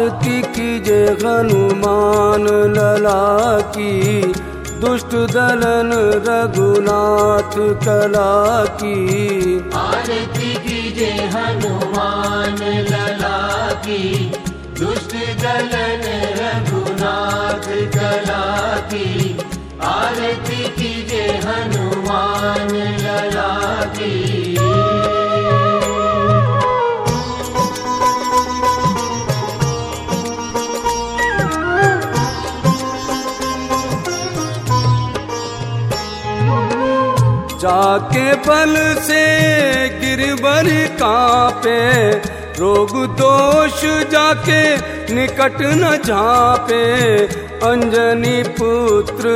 आरती कीजे हनुमान लला की, दुष्ट दलन रघुनाथ कला की। आरती कीजे हनुमान लला की, दुष्ट दलन रघुनाथ कला की। आरती कीजे हनुमान लला की। जाके बल से गिरवर कांपे, रोग दोष जाके निकट न झांपे। अंजनी पुत्र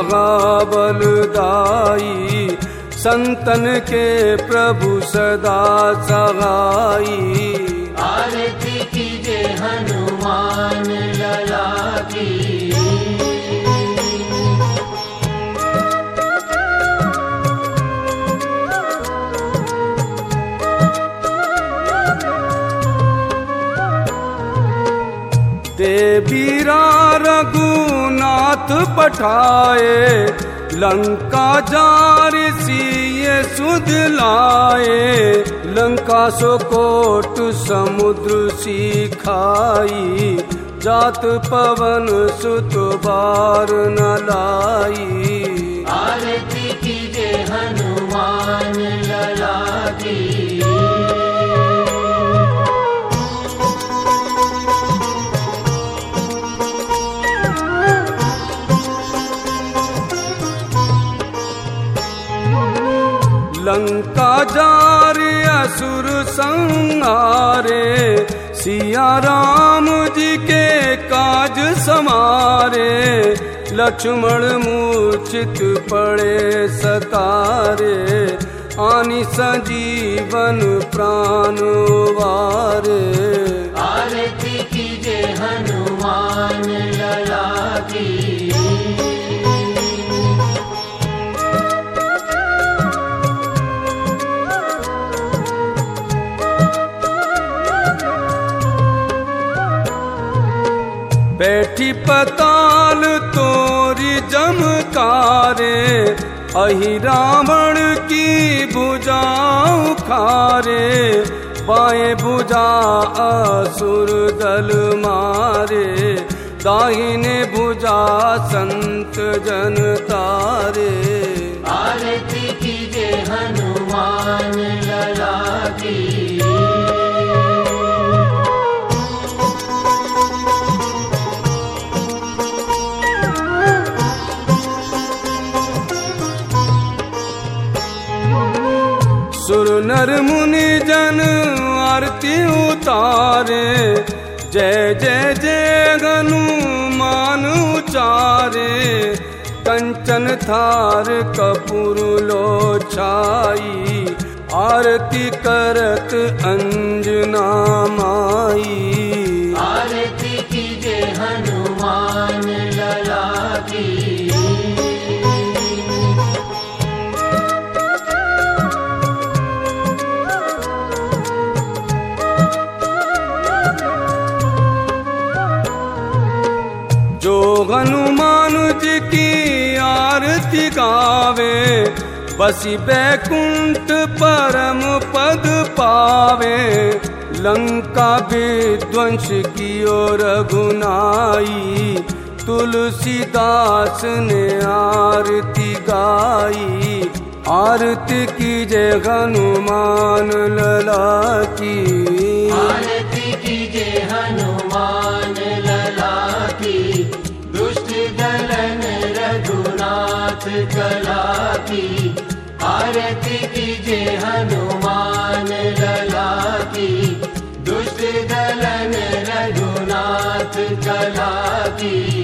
महाबलदाई, संतन के प्रभु सदा सहाई। आरती कीजे हनुमान लला की। देवीरा रघुनाथ पठाए, लंका जारि सिए सुध लाए। लंका सो कोट समुद्र सिखाई, जात पवन सुत बार न लाई। आरती कीजे हनुमान लला की। लंका जारि असुर संहारे, सिया राम जी के काज समारे। लक्ष्मण मूर्छित पड़े सतारे, आनि संजीवन प्राण वारे। आरती कीजे हनुमान लला की। बैठी पताल तोरी जमकारे, अहि रावण की भुजा उखारे। बाएं भुजा असुर दल मारे, दाहिने भुजा संत जन तारे। आरती कीजे हनुमान लला की। सुर नर मुनि जन आरती उतारे, जय जय जय हनुमान उचारे। कंचन थार कपूर लो छाई, आरती करत अंजना माई। आरती कीजे हनुमान लला की। जो हनुमान जी की आरती गावे, बसी बैकुंठ परम पद पावे। लंका विध्वंस की ओर रघुनाई, तुलसीदास ने आरती गाई। आरती कीजे हनुमान लला की। आरती कीजे हनुमान लला की। दुष्ट दलन रघुनाथ कला की। आरती कीजे हनुमान लला की। दुष्ट दलन रघुनाथ कला की।